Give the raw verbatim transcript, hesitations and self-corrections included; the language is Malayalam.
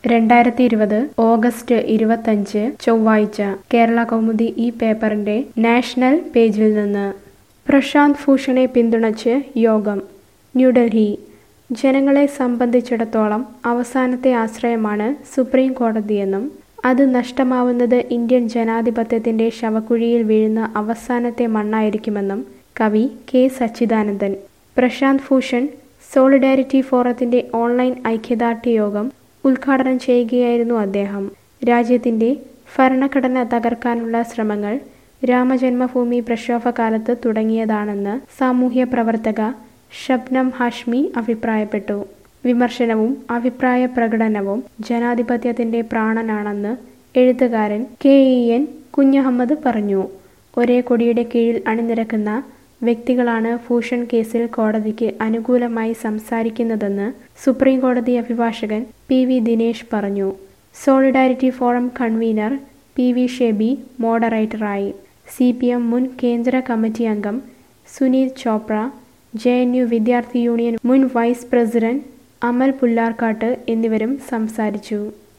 രണ്ടായിരത്തി ഇരുപത് ഓഗസ്റ്റ് ഇരുപത്തഞ്ച് ചൊവ്വാഴ്ച കേരള കൗമുദി ഈ പേപ്പറിന്റെ നാഷണൽ പേജിൽ നിന്ന് പ്രശാന്ത് ഭൂഷണെ പിന്തുണച്ച് യോഗം. ന്യൂഡൽഹി. ജനങ്ങളെ സംബന്ധിച്ചിടത്തോളം അവസാനത്തെ ആശ്രയമാണ് സുപ്രീം കോടതിയെന്നും അത് നഷ്ടമാവുന്നത് ഇന്ത്യൻ ജനാധിപത്യത്തിന്റെ ശവക്കുഴിയിൽ വീഴുന്ന അവസാനത്തെ മണ്ണായിരിക്കുമെന്നും കവി കെ സച്ചിദാനന്ദൻ. പ്രശാന്ത് ഭൂഷൺ സോളിഡാരിറ്റി ഫോറത്തിന്റെ ഓൺലൈൻ ഐക്യദാർഢ്യ യോഗം ഉദ്ഘാടനം ചെയ്യുകയായിരുന്നു അദ്ദേഹം. രാജ്യത്തിന്റെ ഭരണഘടന തകർക്കാനുള്ള ശ്രമങ്ങൾ രാമജന്മഭൂമി പ്രക്ഷോഭകാലത്ത് തുടങ്ങിയതാണെന്ന് സാമൂഹ്യ പ്രവർത്തക ഷബ്നം ഹാഷ്മി അഭിപ്രായപ്പെട്ടു. വിമർശനവും അഭിപ്രായ പ്രകടനവും ജനാധിപത്യത്തിന്റെ പ്രാണനാണെന്ന് എഴുത്തുകാരൻ കെ ഇ എൻ കുഞ്ഞഹമ്മദ് പറഞ്ഞു. ഒരേ കൊടിയുടെ കീഴിൽ അണിനിരക്കുന്ന വ്യക്തികളാണ് ഭൂഷൺ കേസിൽ കോടതിക്ക് അനുകൂലമായി സംസാരിക്കുന്നതെന്ന് സുപ്രീം കോടതി അഭിഭാഷകൻ പി വി ദിനേശ് പറഞ്ഞു. Solidarity forum convener P V Shebi മോഡറേറ്ററായി. സി പി എം മുൻ കേന്ദ്ര കമ്മിറ്റി അംഗം Suneet Chopra, J N U വിദ്യാർത്ഥി യൂണിയൻ മുൻ വൈസ് പ്രസിഡന്റ് അമൽ പുല്ലാർക്കാട്ട് എന്നിവരും സംസാരിച്ചു.